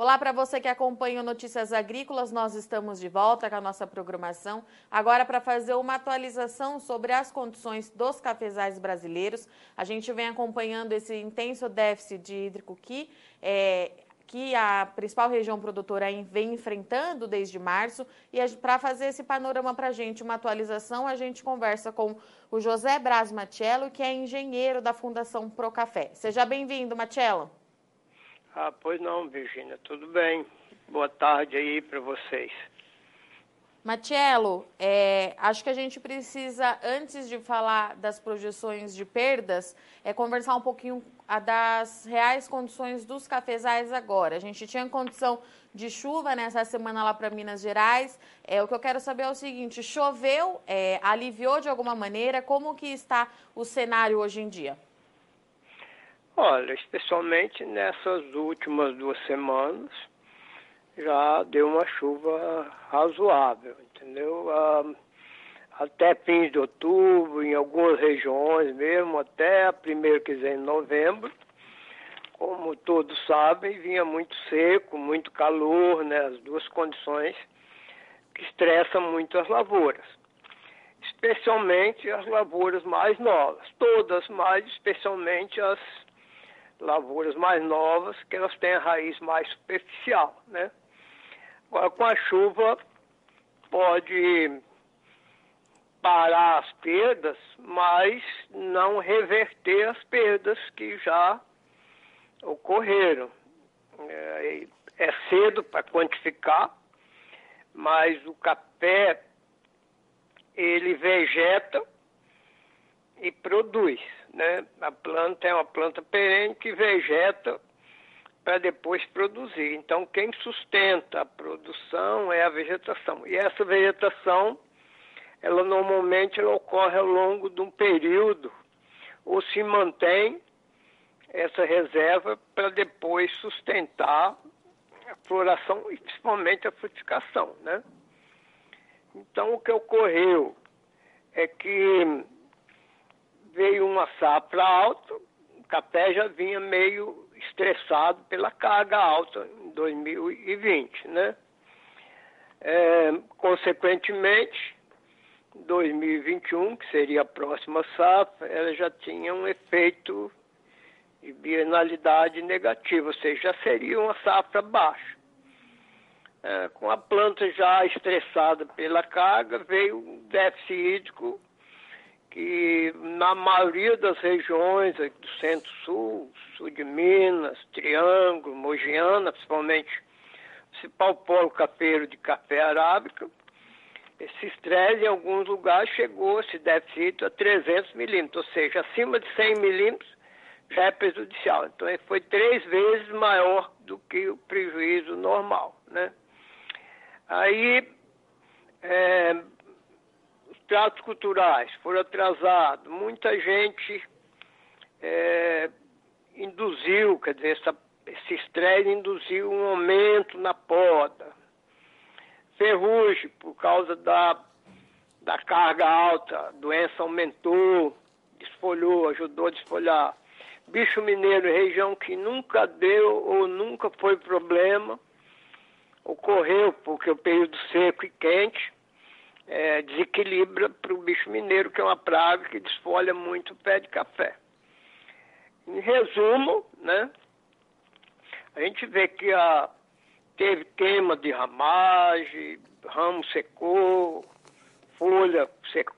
Olá para você que acompanha o Notícias Agrícolas, nós estamos de volta com a nossa programação, agora para fazer uma atualização sobre as condições dos cafezais brasileiros. A gente vem acompanhando esse intenso déficit hídrico que a principal região produtora vem enfrentando desde março. E para fazer esse panorama para a gente, uma atualização, a gente conversa com o José Braz Machello, que é engenheiro da Fundação Procafé. Seja bem-vindo, Machello. Pois não, Virgínia, tudo bem. Boa tarde aí para vocês. Machello, acho que a gente precisa, antes de falar das projeções de perdas, conversar um pouquinho das reais condições dos cafezais agora. A gente tinha condição de chuva nessa semana lá para Minas Gerais. O que eu quero saber é o seguinte, choveu, aliviou de alguma maneira? Como que está o cenário hoje em dia? Olha, especialmente nessas últimas 2 semanas, já deu uma chuva razoável, entendeu? Até fins de outubro, em algumas regiões mesmo, até a primeira quinzena de novembro, como todos sabem, vinha muito seco, muito calor, né? As duas condições que estressam muito as lavouras. Especialmente as lavouras mais novas, todas, mas especialmente as lavouras mais novas, que elas têm a raiz mais superficial, né? Agora, com a chuva, pode parar as perdas, mas não reverter as perdas que já ocorreram. É cedo para quantificar, mas o café, ele vegeta e produz, né? A planta é uma planta perene que vegeta para depois produzir. Então, quem sustenta a produção é a vegetação. E essa vegetação, ela normalmente ocorre ao longo de um período, ou se mantém essa reserva para depois sustentar a floração e principalmente a frutificação, né? Então, o que ocorreu é que veio uma safra alta, o café já vinha meio estressado pela carga alta em 2020, né? Consequentemente, 2021, que seria a próxima safra, ela já tinha um efeito de bienalidade negativa, ou seja, já seria uma safra baixa. Com a planta já estressada pela carga, veio um déficit hídrico que na maioria das regiões do Centro-Sul, Sul de Minas, Triângulo, Mogiana, principalmente o principal polo cafeiro de café arábica, esse estresse em alguns lugares chegou, esse déficit, a 300 milímetros, ou seja, acima de 100 milímetros já é prejudicial. Então, ele foi 3 vezes maior do que o prejuízo normal, né? Aí, os pratos culturais foram atrasados, muita gente induziu, quer dizer, esse estresse induziu um aumento na poda. Ferrugem, por causa da carga alta, a doença aumentou, desfolhou, ajudou a desfolhar. Bicho mineiro, região que nunca deu ou nunca foi problema, ocorreu porque o período seco e quente desequilibra para o bicho mineiro, que é uma praga que desfolha muito o pé de café. Em resumo, né, a gente vê que teve queima de ramagem, ramo secou, folha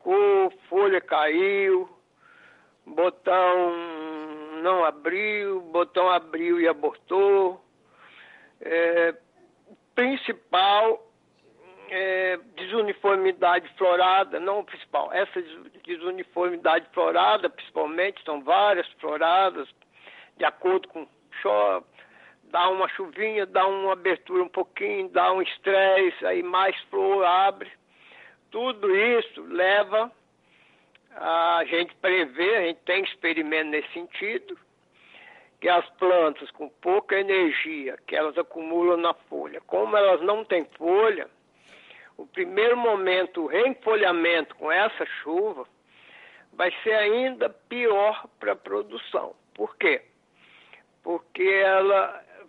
caiu, botão não abriu, botão abriu e abortou. Principal desuniformidade florada, não principal, essa desuniformidade florada, principalmente, são várias floradas, de acordo com chove, dá uma chuvinha, dá uma abertura um pouquinho, dá um estresse, aí mais flor abre. Tudo isso leva a gente prever, a gente tem experimento nesse sentido, que as plantas com pouca energia que elas acumulam na folha, como elas não têm folha, o primeiro momento, o reenfolhamento com essa chuva, vai ser ainda pior para a produção. Por quê? Porque ela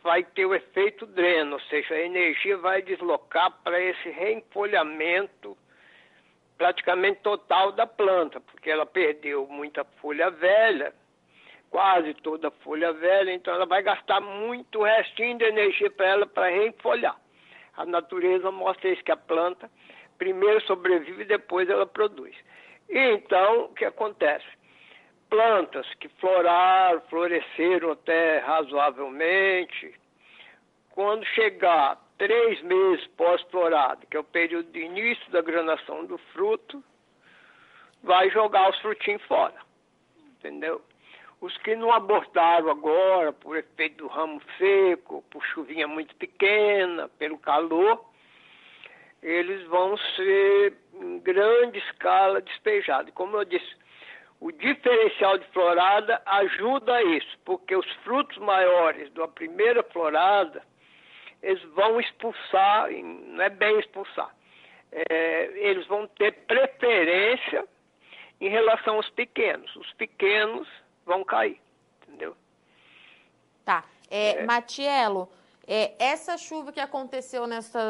vai ter o efeito dreno, ou seja, a energia vai deslocar para esse reenfolhamento praticamente total da planta, porque ela perdeu muita folha velha, quase toda a folha velha, então ela vai gastar muito restinho de energia para ela para reenfolhar. A natureza mostra isso, que a planta primeiro sobrevive e depois ela produz. E então, o que acontece? Plantas que floraram, floresceram até razoavelmente, quando chegar 3 meses pós-florado, que é o período de início da granação do fruto, vai jogar os frutinhos fora, entendeu? Os que não abortaram agora, por efeito do ramo seco, por chuvinha muito pequena, pelo calor, eles vão ser em grande escala despejados. Como eu disse, o diferencial de florada ajuda a isso, porque os frutos maiores da primeira florada, eles vão expulsar, não é bem expulsar, eles vão ter preferência em relação aos pequenos. Os pequenos vão cair, entendeu? Tá. Matiello, essa chuva que aconteceu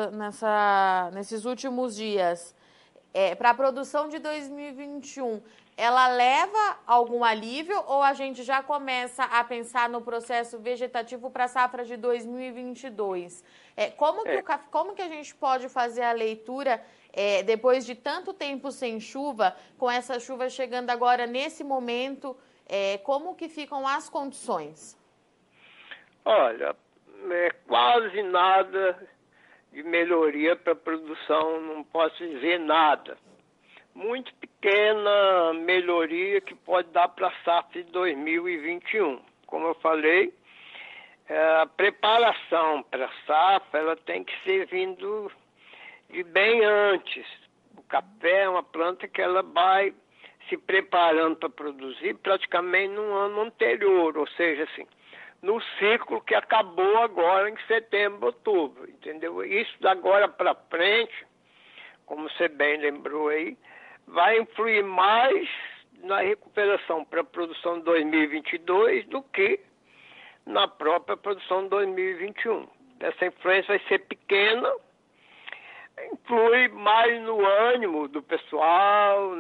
nesses últimos dias, para a produção de 2021, ela leva algum alívio ou a gente já começa a pensar no processo vegetativo para a safra de 2022? Como que a gente pode fazer a leitura depois de tanto tempo sem chuva, com essa chuva chegando agora nesse momento, como que ficam as condições? Olha, quase nada de melhoria para a produção, não posso dizer nada. Muito pequena melhoria que pode dar para a safra de 2021. Como eu falei, a preparação para a safra ela tem que ser vindo de bem antes. O café é uma planta que ela vai se preparando para produzir praticamente no ano anterior, ou seja, assim, no ciclo que acabou agora em setembro, outubro, entendeu? Isso da agora para frente, como você bem lembrou aí, vai influir mais na recuperação para a produção de 2022 do que na própria produção de 2021. Essa influência vai ser pequena, influi mais no ânimo do pessoal,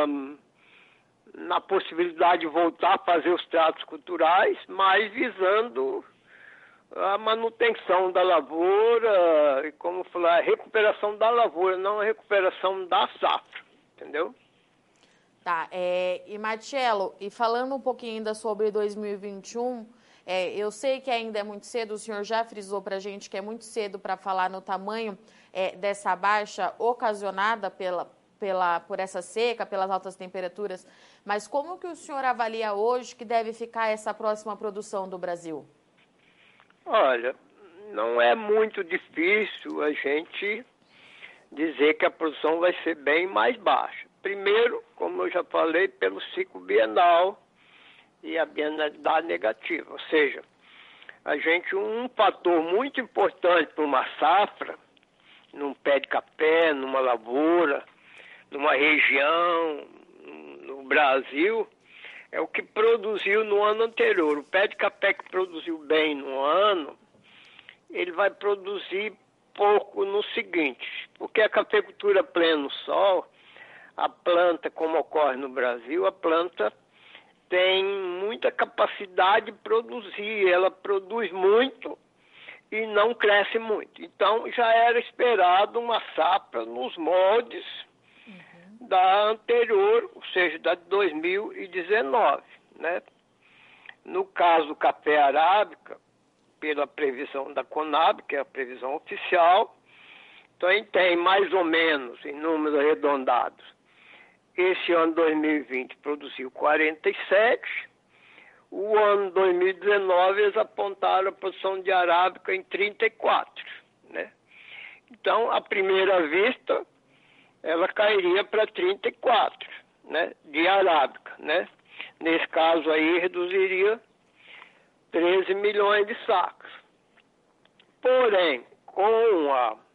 na possibilidade de voltar a fazer os tratos culturais, mas visando a manutenção da lavoura e, como falar, a recuperação da lavoura, não a recuperação da safra, entendeu? Tá, e Matiello, e falando um pouquinho ainda sobre 2021, eu sei que ainda é muito cedo, o senhor já frisou para a gente que é muito cedo para falar no tamanho dessa baixa ocasionada por essa seca, pelas altas temperaturas, mas como que o senhor avalia hoje que deve ficar essa próxima produção do Brasil? Olha, não é muito difícil a gente dizer que a produção vai ser bem mais baixa. Primeiro, como eu já falei, pelo ciclo bienal e a bienalidade negativa, ou seja, um fator muito importante para uma safra, num pé de café, numa lavoura, numa região, no Brasil, é o que produziu no ano anterior. O pé de café que produziu bem no ano, ele vai produzir pouco no seguinte, porque a cafeicultura pleno sol, a planta, como ocorre no Brasil, a planta tem muita capacidade de produzir, ela produz muito e não cresce muito. Então, já era esperado uma safra nos moldes da anterior, ou seja, da de 2019, né? No caso do café arábica, pela previsão da Conab, que é a previsão oficial, então a gente tem mais ou menos, em números arredondados, esse ano 2020 produziu 47, o ano 2019 eles apontaram a produção de arábica em 34, né? Então, à primeira vista, ela cairia para 34, né, de arábica, né? Nesse caso aí, reduziria 13 milhões de sacos. Porém, com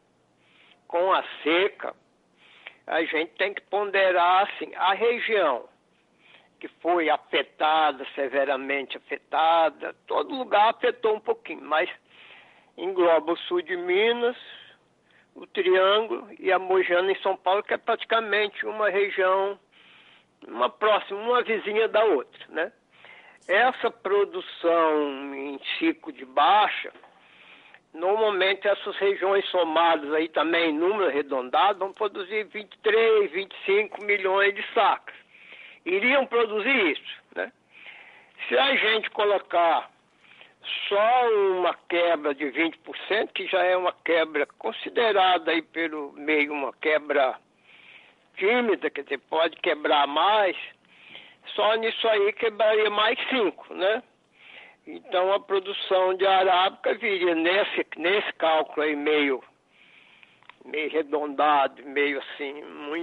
a seca, a gente tem que ponderar, assim, a região que foi afetada, severamente afetada, todo lugar afetou um pouquinho, mas engloba o sul de Minas, o Triângulo e a Mojana em São Paulo, que é praticamente uma região, uma próxima, uma vizinha da outra, né? Essa produção em ciclo de baixa, normalmente essas regiões somadas aí também, em número arredondado, vão produzir 23, 25 milhões de sacas. Iriam produzir isso, né? Se a gente colocar só uma quebra de 20%, que já é uma quebra considerada aí pelo meio uma quebra tímida, quer dizer, pode quebrar mais, só nisso aí quebraria mais 5, né? Então a produção de arábica viria nesse cálculo aí meio arredondado, meio assim,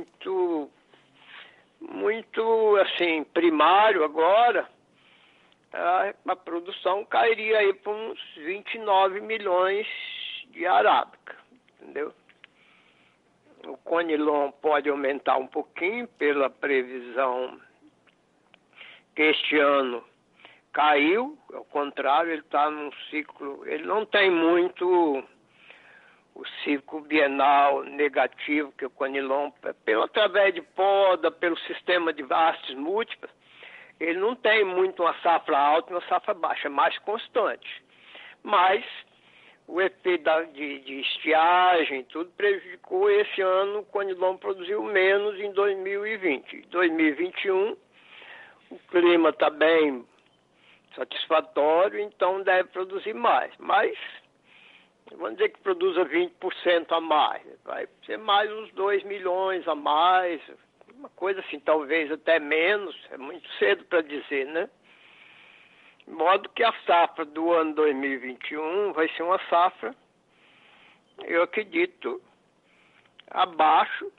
muito assim, primário agora, a produção cairia aí para uns 29 milhões de arábica, entendeu? O Conilon pode aumentar um pouquinho pela previsão que este ano caiu, ao contrário, ele está num ciclo, ele não tem muito o ciclo bienal negativo que o Conilon, através de poda, pelo sistema de hastes múltiplas, ele não tem muito uma safra alta e uma safra baixa, é mais constante. Mas o efeito de estiagem, tudo prejudicou esse ano, o Conilon produziu menos em 2020. Em 2021, o clima está bem satisfatório, então deve produzir mais. Mas, vamos dizer que produza 20% a mais, vai ser mais uns 2 milhões a mais, uma coisa assim, talvez até menos, é muito cedo para dizer, né? De modo que a safra do ano 2021 vai ser uma safra, eu acredito, abaixo,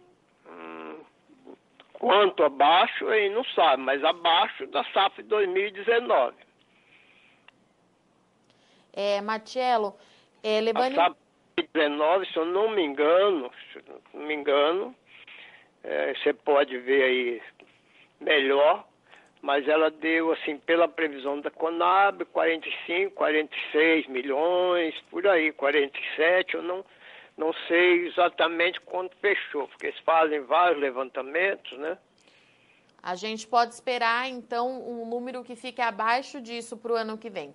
quanto abaixo, aí não sabe, mas abaixo da safra de 2019. Matiello, levando... A safra de 2019, se eu não me engano, você pode ver aí melhor, mas ela deu, assim, pela previsão da Conab, 45, 46 milhões, por aí, 47, eu não sei exatamente quando fechou, porque eles fazem vários levantamentos, né? A gente pode esperar, então, um número que fique abaixo disso para o ano que vem?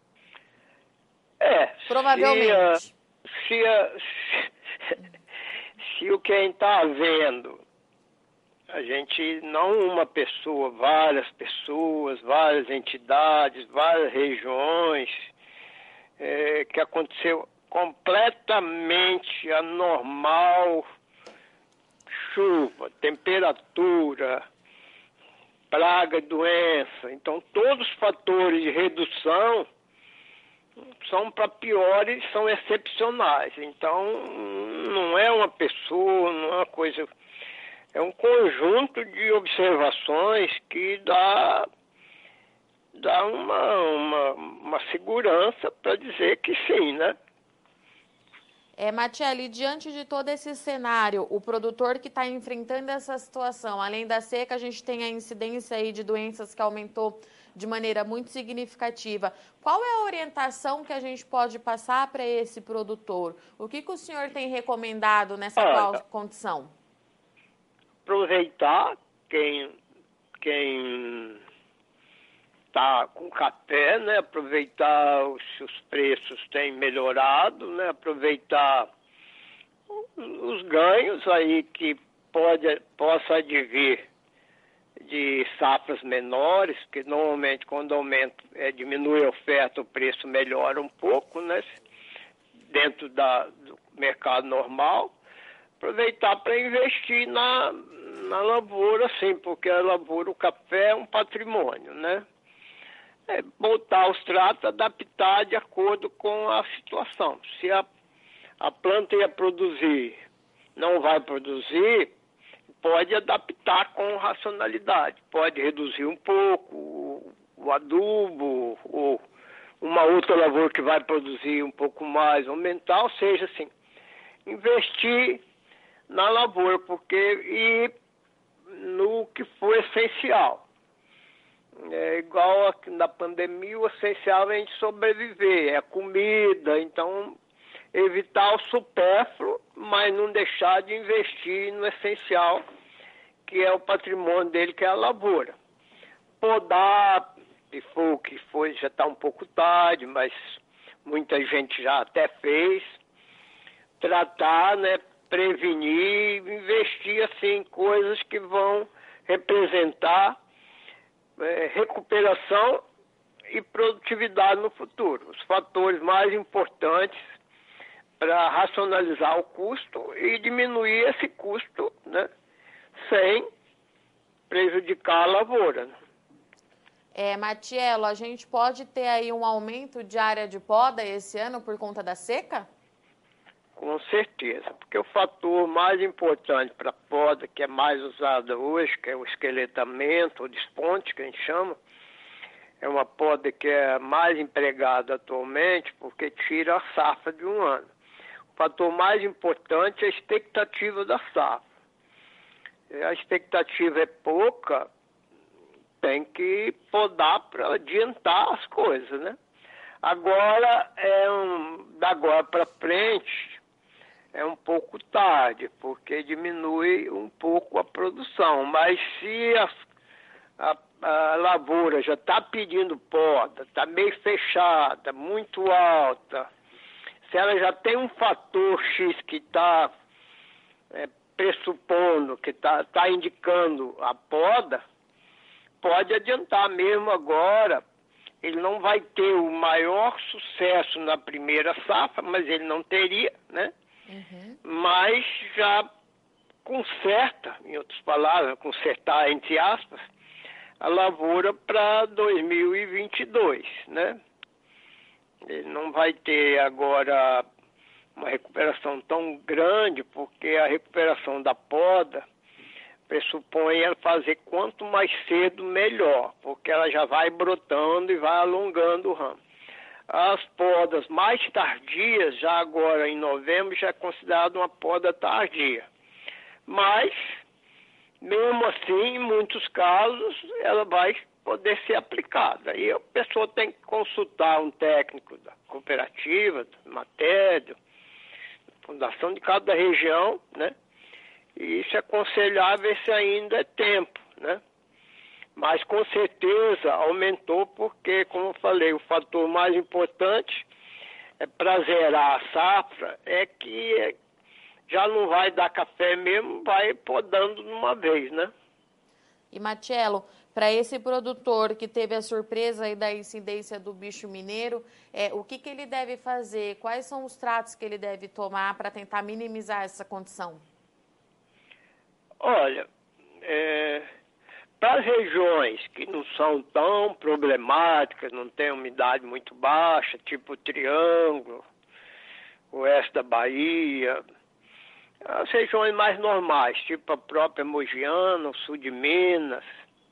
Provavelmente. Se o quem está vendo, a gente, não uma pessoa, várias pessoas, várias entidades, várias regiões, que aconteceu completamente anormal, chuva, temperatura, praga, doença. Então, todos os fatores de redução são para piores, são excepcionais. Então, não é uma pessoa, não é uma coisa... É um conjunto de observações que dá uma segurança para dizer que sim, né? Matiello, diante de todo esse cenário, o produtor que está enfrentando essa situação, além da seca, a gente tem a incidência aí de doenças que aumentou de maneira muito significativa. Qual é a orientação que a gente pode passar para esse produtor? O que o senhor tem recomendado nessa atual condição? Aproveitar quem está com café, né? Aproveitar se os preços têm melhorado, né? Aproveitar os ganhos aí que possa advir de safras menores, que normalmente quando diminui a oferta, o preço melhora um pouco, né? Dentro do mercado normal. Aproveitar para investir na lavoura, sim, porque a lavoura, o café é um patrimônio, né? Botar os tratos, adaptar de acordo com a situação. Se a planta ia produzir, não vai produzir, pode adaptar com racionalidade. Pode reduzir um pouco o adubo, ou uma outra lavoura que vai produzir um pouco mais, aumentar, ou seja, assim, investir na lavoura, porque no que for essencial. É igual aqui na pandemia, o essencial é a gente sobreviver, é a comida, então evitar o supérfluo, mas não deixar de investir no essencial, que é o patrimônio dele, que é a lavoura. Podar, se for o que foi, já está um pouco tarde, mas muita gente já até fez. Tratar, né, prevenir, investir assim, em coisas que vão representar recuperação e produtividade no futuro. Os fatores mais importantes para racionalizar o custo e diminuir esse custo, né, sem prejudicar a lavoura. Matiello, a gente pode ter aí um aumento de área de poda esse ano por conta da seca? Com certeza, porque o fator mais importante para a poda, que é mais usado hoje, que é o esqueletamento, ou desponte, que a gente chama, é uma poda que é mais empregada atualmente, porque tira a safra de um ano. O fator mais importante é a expectativa da safra. A expectativa é pouca, tem que podar para adiantar as coisas, né? Agora, da agora para frente, é um pouco tarde, porque diminui um pouco a produção. Mas se a lavoura já está pedindo poda, está meio fechada, muito alta, se ela já tem um fator X que está pressupondo, que está indicando a poda, pode adiantar mesmo agora. Ele não vai ter o maior sucesso na primeira safra, mas ele não teria, né? Uhum. Mas já conserta, em outras palavras, consertar entre aspas, a lavoura para 2022, né? Ele não vai ter agora uma recuperação tão grande, porque a recuperação da poda pressupõe ela fazer quanto mais cedo melhor, porque ela já vai brotando e vai alongando o ramo. As podas mais tardias, já agora em novembro, já é considerada uma poda tardia. Mas, mesmo assim, em muitos casos, ela vai poder ser aplicada. Aí a pessoa tem que consultar um técnico da cooperativa, da Matério, da fundação de cada região, né? E isso é aconselhável se ainda é tempo, né? Mas com certeza aumentou porque, como eu falei, o fator mais importante para zerar a safra é que já não vai dar café mesmo, vai podando de uma vez, né? E Matiello, para esse produtor que teve a surpresa aí da incidência do bicho mineiro, o que ele deve fazer? Quais são os tratos que ele deve tomar para tentar minimizar essa condição? Olha, para as regiões que não são tão problemáticas, não tem umidade muito baixa, tipo Triângulo, oeste da Bahia, as regiões mais normais, tipo a própria Mogiana, o sul de Minas,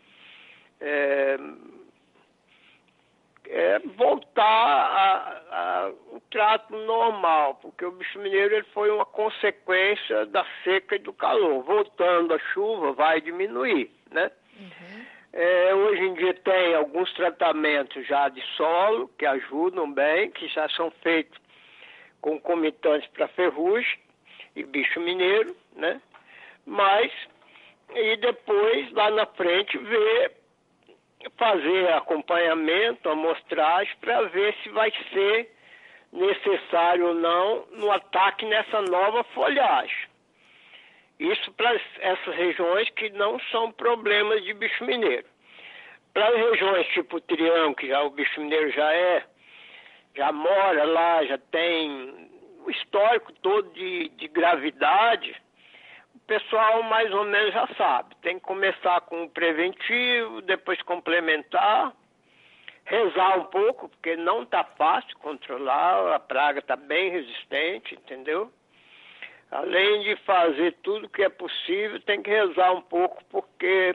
voltar ao trato normal, porque o bicho mineiro ele foi uma consequência da seca e do calor. Voltando a chuva, vai diminuir, né? Uhum. Hoje em dia tem alguns tratamentos já de solo que ajudam bem, que já são feitos concomitantes para ferrugem e bicho mineiro, né? Mas, e depois, lá na frente, fazer acompanhamento, amostragem, para ver se vai ser necessário ou não no ataque nessa nova folhagem. Isso para essas regiões que não são problemas de bicho mineiro. Para as regiões tipo Triângulo, que já o bicho mineiro já mora lá, já tem o histórico todo de gravidade, o pessoal mais ou menos já sabe. Tem que começar com o preventivo, depois complementar, rezar um pouco, porque não está fácil controlar, a praga está bem resistente, entendeu? Além de fazer tudo que é possível, tem que rezar um pouco, porque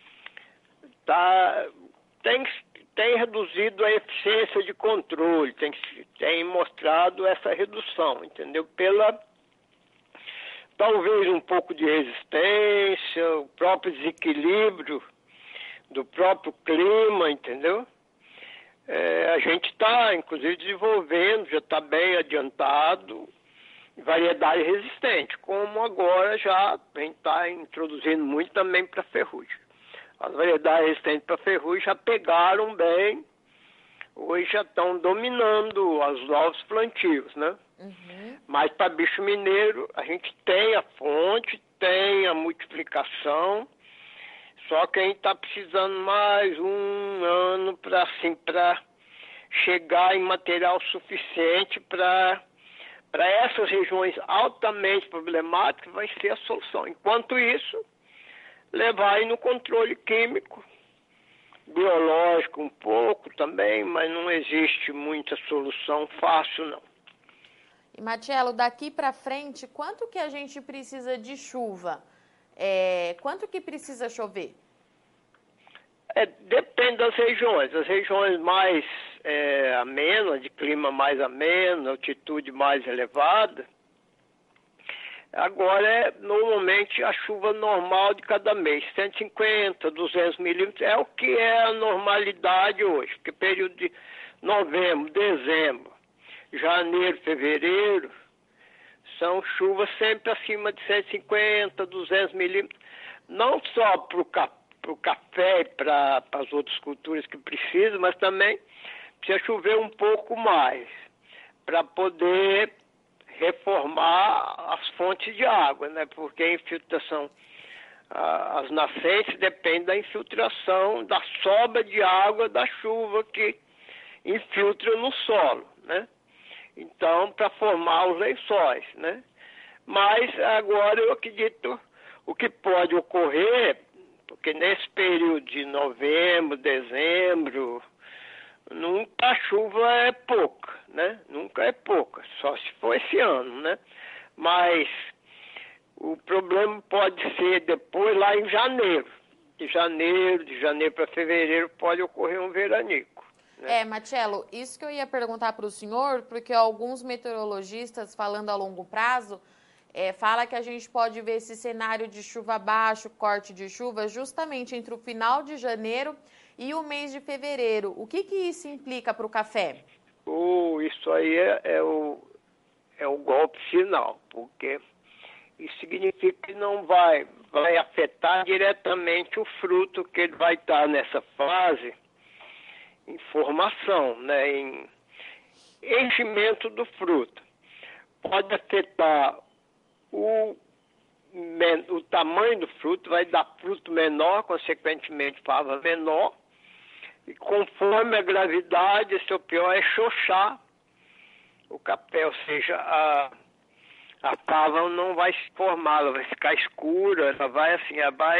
tem reduzido a eficiência de controle, tem mostrado essa redução, entendeu? Talvez um pouco de resistência, o próprio desequilíbrio do próprio clima, entendeu? A gente está, inclusive, desenvolvendo, já está bem adiantado, variedade resistente, como agora já a gente está introduzindo muito também para ferrugem. As variedades resistentes para ferrugem já pegaram bem, hoje já estão dominando os novos plantios, né? Uhum. Mas para bicho mineiro, a gente tem a fonte, tem a multiplicação, só que a gente está precisando mais um ano para chegar em material suficiente para essas regiões altamente problemáticas, vai ser a solução. Enquanto isso, levar aí no controle químico, biológico um pouco também, mas não existe muita solução fácil, não. E, Marcelo, daqui para frente, quanto que a gente precisa de chuva? Quanto que precisa chover? Depende das regiões. As regiões mais amenas, de clima mais ameno, altitude mais elevada, agora normalmente a chuva normal de cada mês, 150, 200 milímetros, é o que é a normalidade hoje, porque período de novembro, dezembro, janeiro, fevereiro, são chuvas sempre acima de 150, 200 milímetros, não só para o café e para as outras culturas que precisam, mas também precisa chover um pouco mais para poder reformar as fontes de água, né? Porque a infiltração, as nascentes dependem da infiltração, da sobra de água da chuva que infiltra no solo, né? Então, para formar os lençóis, né? Mas agora eu acredito o que pode ocorrer, porque nesse período de novembro, dezembro, nunca a chuva é pouca, né? Nunca é pouca, só se for esse ano, né? Mas o problema pode ser depois lá em janeiro. De janeiro para fevereiro pode ocorrer um veranico. Né? Marcelo, isso que eu ia perguntar para o senhor, porque alguns meteorologistas, falando a longo prazo, fala que a gente pode ver esse cenário de chuva baixo, corte de chuva, justamente entre o final de janeiro e o mês de fevereiro. O que isso implica para o café? Isso aí é o golpe final, porque isso significa que não vai afetar diretamente o fruto, que ele vai estar nessa fase em formação, né, em enchimento do fruto. Pode afetar o tamanho do fruto, vai dar fruto menor, consequentemente fava menor, e conforme a gravidade, seu pior é xoxar o café, ou seja, a fava não vai se formar, ela vai ficar escura, ela vai assim,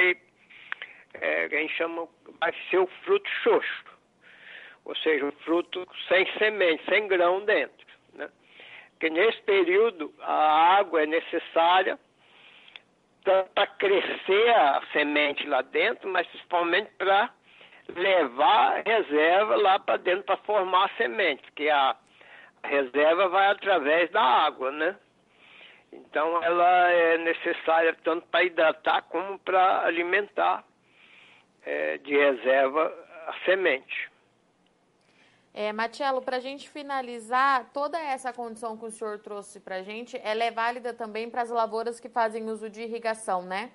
a gente chama, vai ser o fruto xoxo, ou seja, o fruto sem semente, sem grão dentro, né? Porque nesse período a água é necessária para crescer a semente lá dentro, mas principalmente para levar a reserva lá para dentro para formar a semente, porque a reserva vai através da água, né? Então ela é necessária tanto para hidratar como para alimentar de reserva a semente. Marcelo, para a gente finalizar, toda essa condição que o senhor trouxe para a gente, ela é válida também para as lavouras que fazem uso de irrigação, né?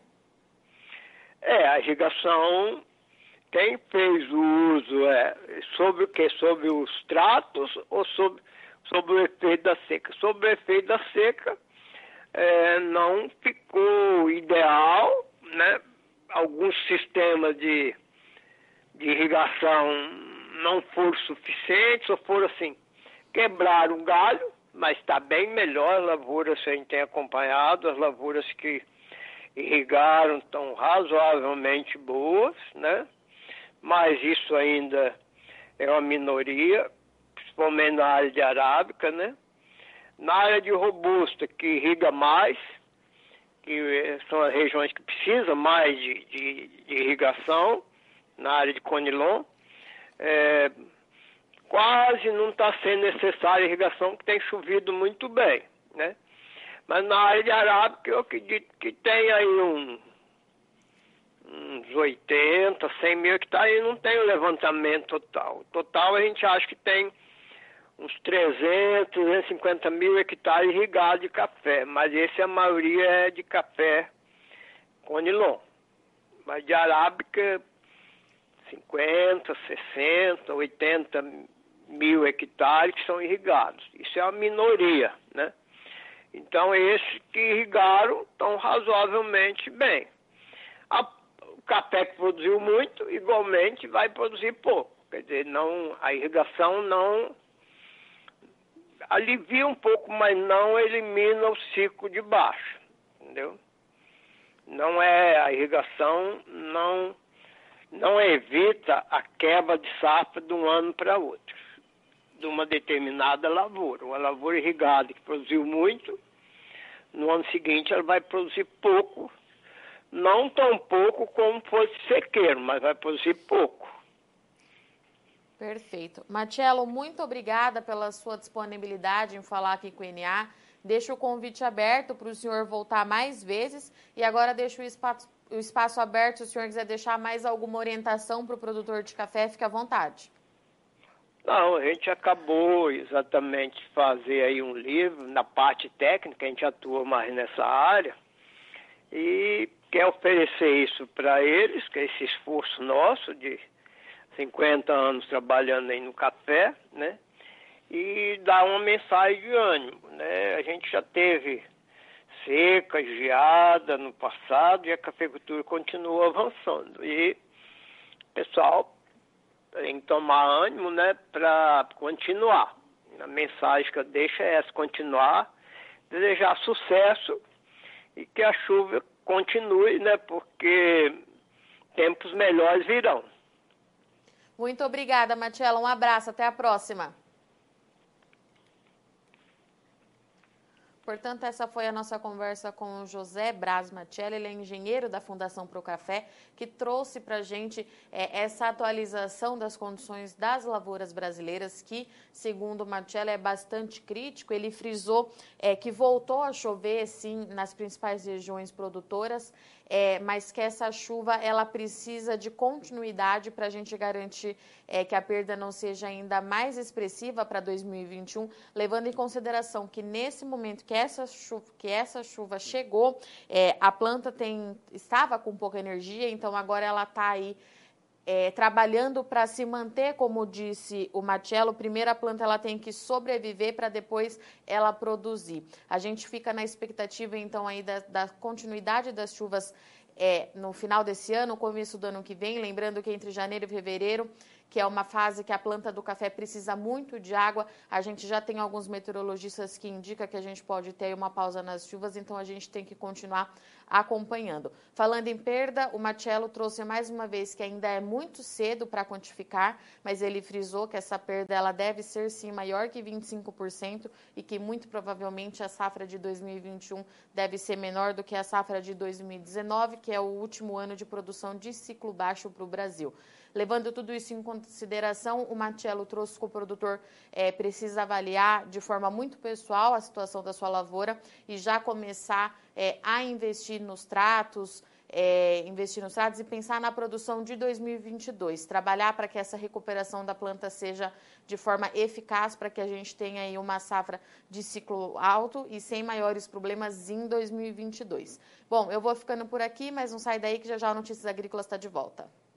A irrigação, quem fez o uso sobre o quê? Sobre os tratos ou sobre o efeito da seca? Sobre o efeito da seca, não ficou ideal, né? Alguns sistemas de irrigação não foram suficientes, ou foram assim, quebraram o galho, mas está bem melhor. As lavouras que a gente tem acompanhado, as lavouras que irrigaram estão razoavelmente boas, né? Mas isso ainda é uma minoria, principalmente na área de arábica, né? Na área de robusta, que irriga mais, que são as regiões que precisam mais de irrigação, na área de conilon, quase não está sendo necessária irrigação, que tem chovido muito bem, né? Mas na área de arábica eu acredito que tem aí uns 80, 90, 100 mil hectares e não tem o levantamento total. Total a gente acha que tem uns 300, 250 mil hectares irrigados de café, mas esse a maioria é de café conilon. Mas de arábica, 50, 60, 80 mil hectares que são irrigados. Isso é a minoria, né? Então, esses que irrigaram estão razoavelmente bem. O café que produziu muito, igualmente, vai produzir pouco. Quer dizer, a irrigação não alivia um pouco, mas não elimina o ciclo de baixo, entendeu? A irrigação não evita a quebra de safra de um ano para outro, de uma determinada lavoura. Uma lavoura irrigada que produziu muito, no ano seguinte ela vai produzir pouco, não tão pouco como fosse sequeiro, mas vai produzir pouco. Perfeito. Marcelo, muito obrigada pela sua disponibilidade em falar aqui com o NA. Deixo o convite aberto para o senhor voltar mais vezes e agora deixo o espaço aberto, se o senhor quiser deixar mais alguma orientação para o produtor de café, fique à vontade. Não, a gente acabou exatamente de fazer aí um livro, na parte técnica, a gente atua mais nessa área e quer oferecer isso para eles, que é esse esforço nosso de 50 anos trabalhando aí no café, né? E dar uma mensagem de ânimo, né? A gente já teve seca, geada no passado e a cafeicultura continua avançando. E o pessoal tem que tomar ânimo, né, para continuar. A mensagem que eu deixo é essa: continuar, desejar sucesso e que a chuva continue, né, porque tempos melhores virão. Muito obrigada, Marcelo. Um abraço, até a próxima. Portanto, essa foi a nossa conversa com o José Braz Marcelo, ele é engenheiro da Fundação Procafé, que trouxe para a gente essa atualização das condições das lavouras brasileiras, que, segundo o Marcelo, é bastante crítico. Ele frisou que voltou a chover, sim, nas principais regiões produtoras, mas que essa chuva ela precisa de continuidade para a gente garantir que a perda não seja ainda mais expressiva para 2021, levando em consideração que nesse momento que essa chuva chegou, a planta estava com pouca energia, então agora ela está aí trabalhando para se manter, como disse o Marcelo. Primeiro a planta ela tem que sobreviver para depois ela produzir. A gente fica na expectativa então aí da continuidade das chuvas no final desse ano, começo do ano que vem, lembrando que entre janeiro e fevereiro, que é uma fase que a planta do café precisa muito de água, a gente já tem alguns meteorologistas que indicam que a gente pode ter uma pausa nas chuvas, então a gente tem que continuar acompanhando. Falando em perda, o Marcelo trouxe mais uma vez que ainda é muito cedo para quantificar, mas ele frisou que essa perda ela deve ser sim maior que 25% e que muito provavelmente a safra de 2021 deve ser menor do que a safra de 2019, que é o último ano de produção de ciclo baixo para o Brasil. Levando tudo isso em consideração, o Marcelo trouxe que o produtor precisa avaliar de forma muito pessoal a situação da sua lavoura e já começar a investir nos tratos, e pensar na produção de 2022, trabalhar para que essa recuperação da planta seja de forma eficaz, para que a gente tenha aí uma safra de ciclo alto e sem maiores problemas em 2022. Bom, eu vou ficando por aqui, mas não sai daí que já já o Notícias Agrícolas está de volta.